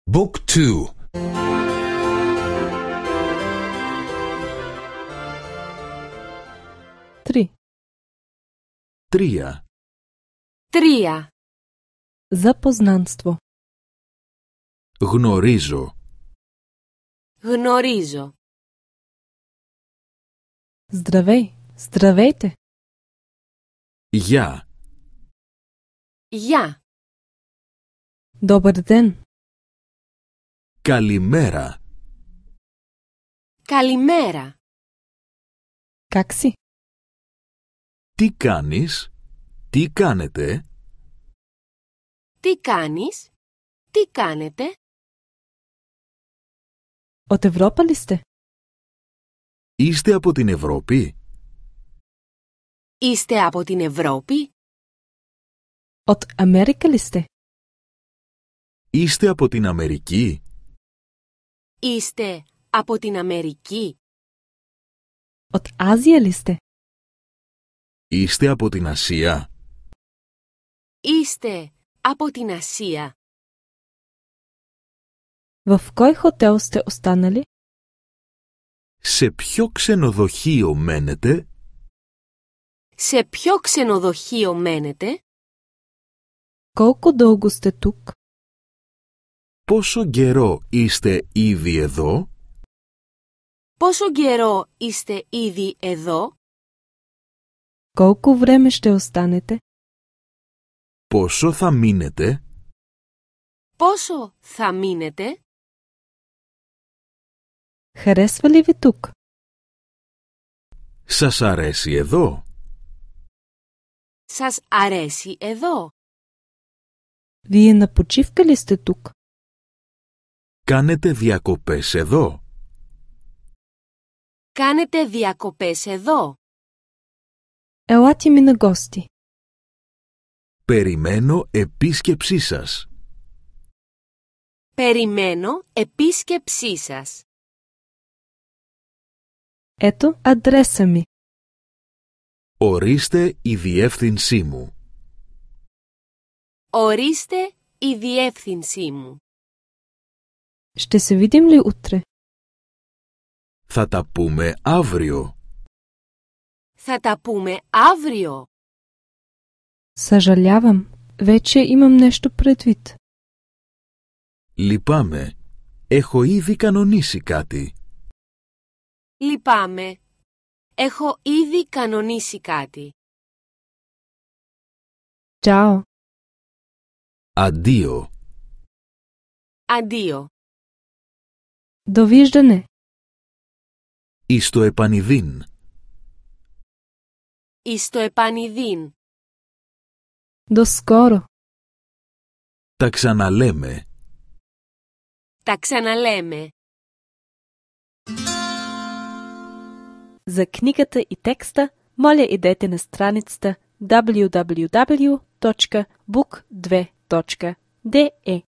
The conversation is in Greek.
Book 2. Три. Τρία. Τρία. Запознанство. Γνωρίζω. Γνωρίζω. Здравей, здравейте. Γεια. Γεια. Добър ден. Καλημέρα. Καλημέρα. Как си? Τι κάνεις? Τι κάνετε? Τι κάνεις? Τι κάνετε? От Европа ли сте? Είστε από την Ευρώπη? Είστε από την Ευρώπη? От Америка ли сте? Είστε από την Αμερική? Είστε από την Αμερική? От Азия ли сте? Είστε από την Ασία? Είστε από την Ασία? В кой хотел сте останали? Σε ποιο ξενοδοχείο μένετε? Σε ποιο ξενοδοχείο μένετε? Колко дълго сте тук? Πόσο καιρό είστε ήδη εδώ? Πόσο καιρό είστε ήδη εδώ? Колко време ще останете? Πόσο θα μείνετε? Πόσο θα μείνετε? Харесва ли ви тук? Σας αρέσει εδώ? Σας αρέσει εδώ? Вие на почивка ли сте тук? Κάνετε διακοπές εδώ? Κάνετε διακοπές εδώ? Елате ми на гости. Περιμένω επίσκεψή σας. Περιμένω επίσκεψή σας. Ето адреса ми. Ορίστε η διεύθυνσή μου. Ορίστε η διεύθυνσή μου. Ще се видим ли утре? Θα τα πούμε αύριο. Θα τα πούμε αύριο. Съжалявам, вече имам нещо предвид. Λυπάμαι. Έχω ήδη κανονίσει κάτι. Λυπάμαι. Έχω ήδη κανονίσει κάτι. Чао. Αντίο. Αντίο. Довиждане. Εις το επανειδήν. Εις το επανειδήν. До скоро. Τα ξαναλέμε. Τα ξαναλέμε. За книгата и текста, моля идете на страницата www.book2.de.